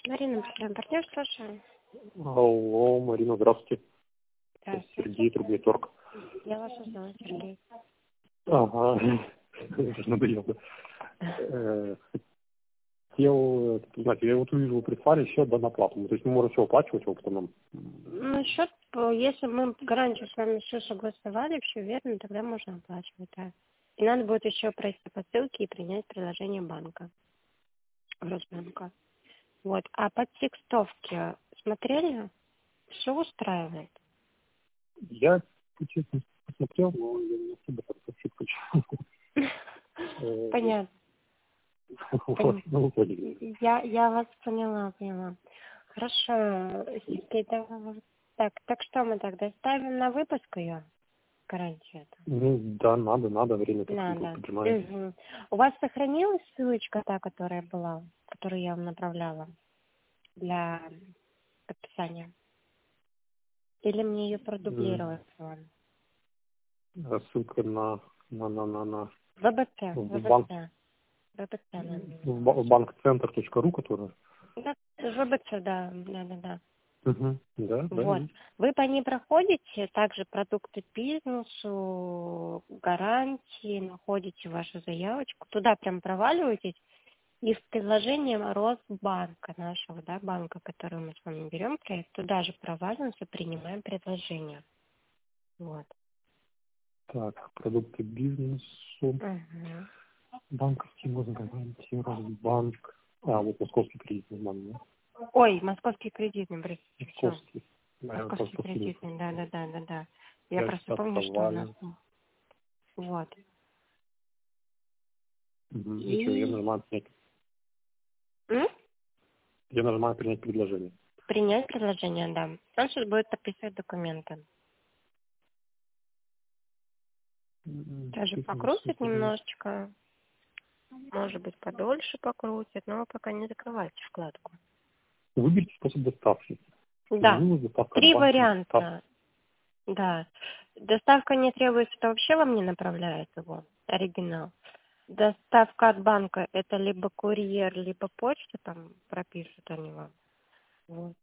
Марина, партнер, слушаю. Алло, Марина, здравствуйте. Здравствуйте. Сергей, Трубный-Торг. Я вас узнала, Сергей. Ага, это же надоело. Хотел, знаете, я вот увижу, вы прислали счет на оплату. То есть мы можем все оплачивать его потом. Ну, счет, если мы раньше с вами все согласовали, все верно, тогда можно оплачивать, да. И надо будет еще пройти по ссылке и принять приложение банка, Росбанка. Вот. А по текстовке смотрели? Все устраивает? Я, честно, посмотрел, но я не особо так ошибку. Понятно. Я вас поняла. Хорошо, Сергей, так что мы тогда ставим на выпуск ее, гарантию эту? Ну, да, надо, время Надо. поджимает. Угу. У вас сохранилась ссылочка та, которая была, которую я вам направляла для подписания? Или мне ее продублировать с вами? Ссылка на ВБЦ. в банкцентр.ру, который. Да, ВБЦ, да. Угу. Да, Вот. есть. Вы по ней проходите, также продукты бизнесу, гарантии, находите вашу заявочку, туда прям проваливаетесь, и в приложении Росбанка нашего, да, банка, который мы с вами берем проект, туда же проваливаемся, принимаем предложение. Вот. Так, продукты бизнесу. Угу. Банковский гарантии, Росбанк. Вот московский кредитный банк, да? Ой, московский кредитный, простите, все. Московский. Московский кредитный, да. Я Я просто сейчас помню, что у нас... провален. Вот. И что, я нажимаю принять. М? Я нажимаю принять предложение. Принять предложение, да. Он сейчас будет подписывать документы. Даже покрутит немножечко. Может быть, подольше покрутит, но пока не закрывайте вкладку. Выберите способ доставки. Да. Доставка 3 банка, варианта. Да. Доставка не требуется, это вообще вам не направляет его, оригинал. Доставка от банка это либо курьер, либо почта, там пропишут они вам. Вот.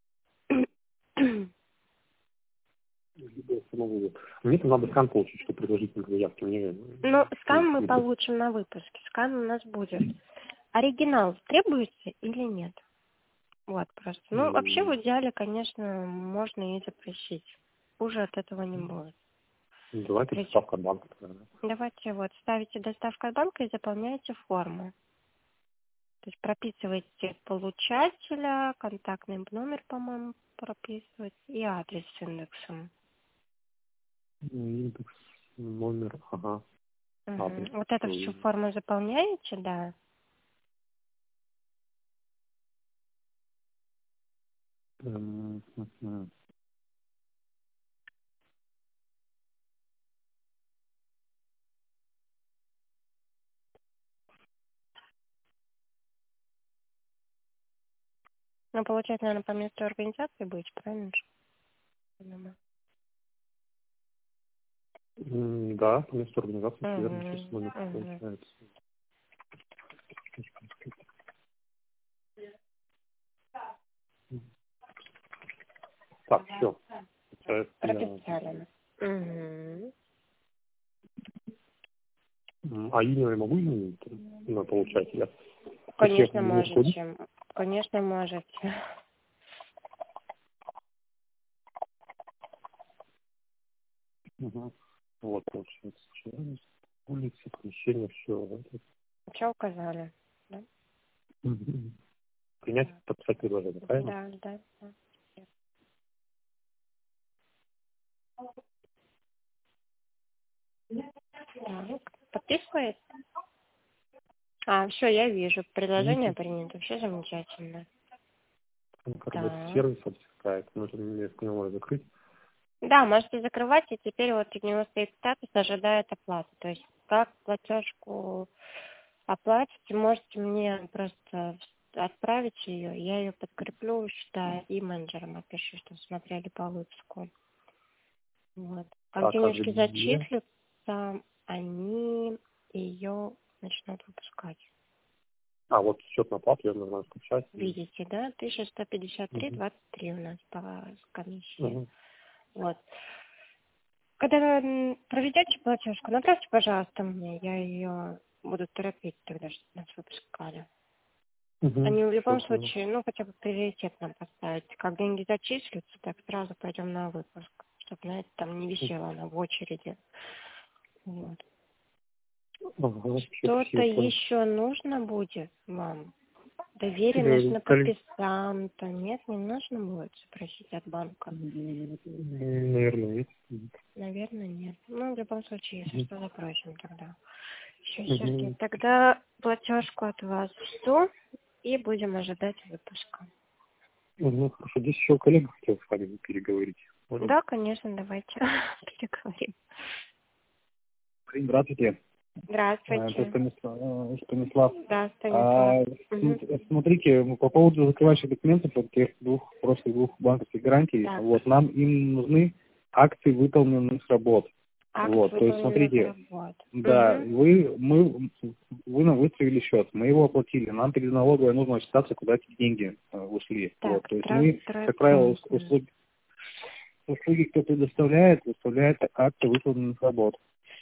либо самого. Мне там надо скан получить, чтобы предложить мне заявки. Ну, скан мы получим на выпуске. Скан у нас будет. Оригинал требуется или нет? Вот просто. Ну, вообще в идеале, конечно, можно и запросить. Хуже от этого не будет. Давайте доставка от банка. Давайте вот ставите доставку от банка и заполняете форму. То есть прописываете получателя, контактный номер, по-моему, прописывать и адрес с индексом. Индекс, номер, ага. Угу. Вот эту всю форму заполняете, да. Ну, получается, наверное, по месту организации будете, правильно же? Да, по месту организации, верно, сейчас номер получается. Так, все. Прописали. Угу. А имя я могу изменить на получателя? Конечно, можете. Конечно, можете. Угу. Вот, получается, улица, помещение, все. Что указали? Да? Угу. Принять, подписать предложение, правильно? Да. Так, подписывает? Все, я вижу. Предложение принято. Все замечательно. Какой-то сервис какая-то, нужно мне его закрыть. Да, можете закрывать, и теперь вот у него стоит статус, ожидает оплаты. То есть как платежку оплатите, можете мне просто отправить ее, я ее подкреплю, считаю, и менеджерам опишу, что смотрели по выпуску. Вот. Как денежки зачислятся, они ее начнут выпускать. А, вот счет на оплату я нужно скачать. Видите, да? 1153,23 у нас по комиссии. Вот. Когда проведете платежку, направьте, пожалуйста, мне. Я ее буду торопить тогда, чтобы нас выпускали. Они в любом случае, ну, хотя бы приоритет нам поставить. Как деньги зачислятся, так сразу пойдем на выпуск. Чтобы, знаете, там не висела она в очереди. Вот. Что-то еще нужно будет вам? Доверенность на подписанта? Нет, не нужно будет спросить от банка? Наверное, нет. Наверное, нет. Ну, в любом случае, если что, запросим тогда. Все, Сергей, тогда платежку от вас жду и будем ожидать выпуска. Хорошо, здесь еще коллега хотел с вами переговорить. Можно? Да, конечно, давайте переговорим. Здравствуйте. Здравствуйте. Это Станислав. Да, Станислав. Смотрите, по поводу закрывающих документов от тех прошлых двух банковских гарантий, Так. вот нам им нужны акты выполненных работ. Вот, то есть смотрите, да, вы нам выставили счет, мы его оплатили, нам перед налоговой нужно считаться, куда эти деньги ушли. Так, вот, то есть мы, как правило, услуги, кто предоставляет, выставляет акты выполненных работ.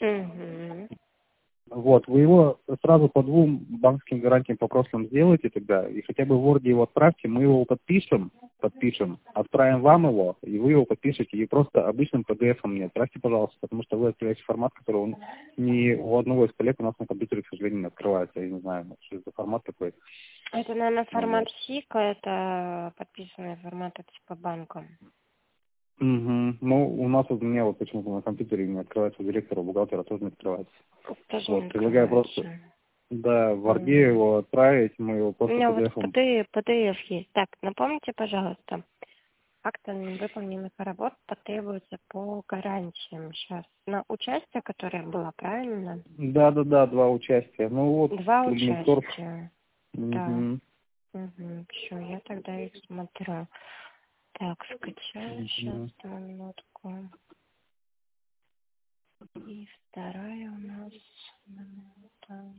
Вот, вы его сразу по двум банковским гарантиям по прошлым сделаете тогда, и хотя бы в Word его отправьте, мы его подпишем, отправим вам его, и вы его подпишете, и просто обычным PDF-ом мне отправьте, пожалуйста, потому что вы открываете формат, который он ни у одного из коллег у нас на компьютере, к сожалению, не открывается. Я не знаю, что это за формат такой. Это, наверное, формат СИКа, это подписанный формат по банкам. Ну, у нас вот, у меня вот почему-то на компьютере не открывается, у директора, у бухгалтера тоже не открывается. Вот, предлагаю просто, да, в Word его отправить, мы его просто у меня вот PDF PDF есть. Так, напомните, пожалуйста, акты выполненных работ потребуются по гарантиям сейчас. На участие, которое было, правильно? Да, 2 участия. Ну вот. 2 участия. Да. Угу. Все, я тогда их смотрю. Так, скачаю сейчас на минутку. И вторая у нас минута.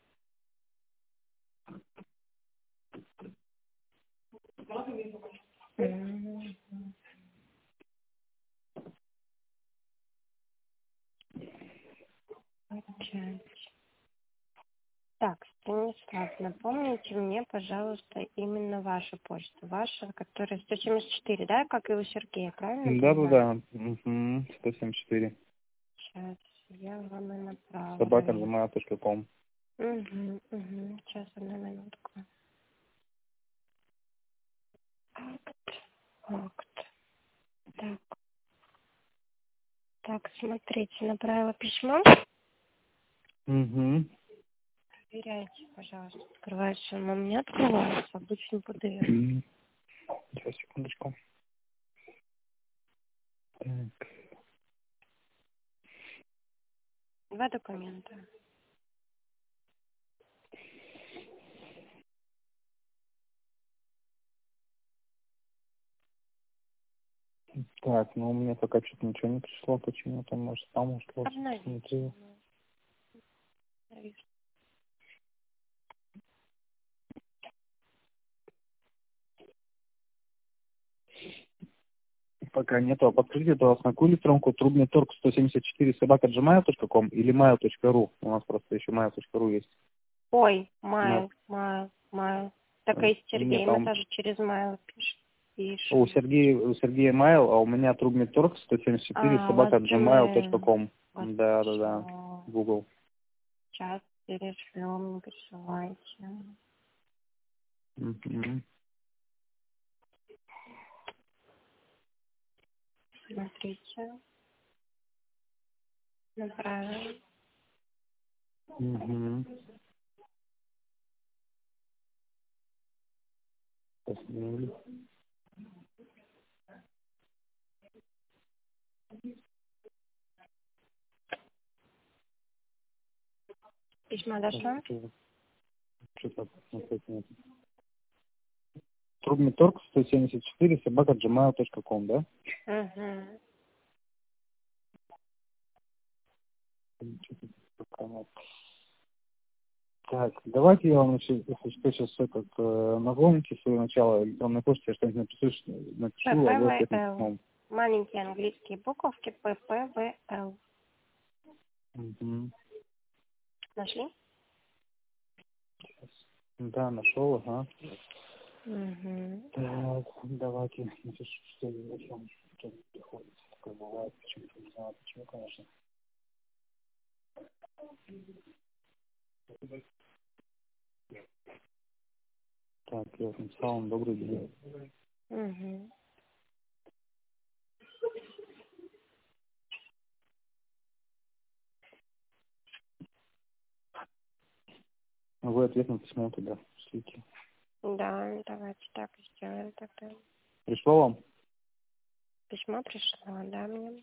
Так, Станислав, напомните мне, пожалуйста, именно вашу почту. Ваша, которая 174, да, как и у Сергея, правильно? Да. 174. Сейчас я вам и направлю. @gmail.com. Сейчас, одну минутку. Акт. Так, смотрите, направила письмо. Проверяйте, пожалуйста. Открывается, но у меня открывается обычный PDF. Сейчас, секундочку. Так. 2 документа. Так, ну у меня пока что-то ничего не пришло, почему-то, может, там ушло. Обновите. Пока нету. А подскажите, у вас на какую электронку трубный-торг 174 @gmail.com или mail.ru? У нас просто еще mail.ru есть. Ой, Майл. Так и Сергей, Нет, мы даже через Майл пишем. у Сергея mail, а у меня трубный-торг 174 @gmail.com. Да. Google. Сейчас перешлем, присылайте. Смотрите. Направим. Письмо дошло? Трубный-торг 174 @gmail.com, да? Так, давайте я вам, если что, сейчас нагоните свое начало электронной почты, я что-нибудь напишу, а вы ответите ППВЛ. письмом. Маленькие английские буковки ППВЛ. Угу. Нашли? Да, нашел, ага. Угу. Так, давайте напишу, что зачем что приходит. Такое бывает, почему-то не знаю, почему, конечно. Так, я написал вам добрый день. Угу. Вы ответ на письмо тогда шлите. Да, давайте так и сделаем тогда. Пришло вам? Письмо пришло, да, мне?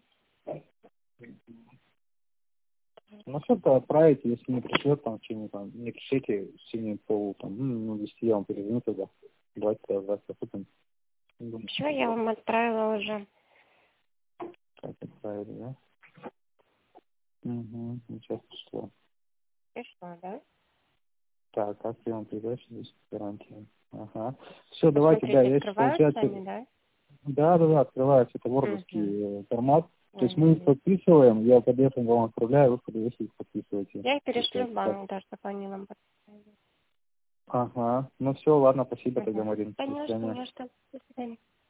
Ну, что-то отправите, если не пришлет, там, в течение, там, не пришлите, в течение 10 я вам перезвоню тогда. Давайте тогда запутаем. Все, я вам отправила уже. Как отправили, да? Угу, сейчас пришло. Пришло, да? Так, акция вам передачи, здесь гарантия. Ага. Все, давайте, да, Посмотрите, я сейчас, открываются получается, они, да? да, открывается, это Угу. вордовский формат. То есть мы их Угу. подписываем, я PDF вам отправляю, вы в PDF их подписываете. Я их перешлю в Получается так. банк, да, чтобы они нам подписали. Ага. Ну все, ладно, спасибо тогда, Угу. Марин. До Конечно, свидания. не что. До свидания.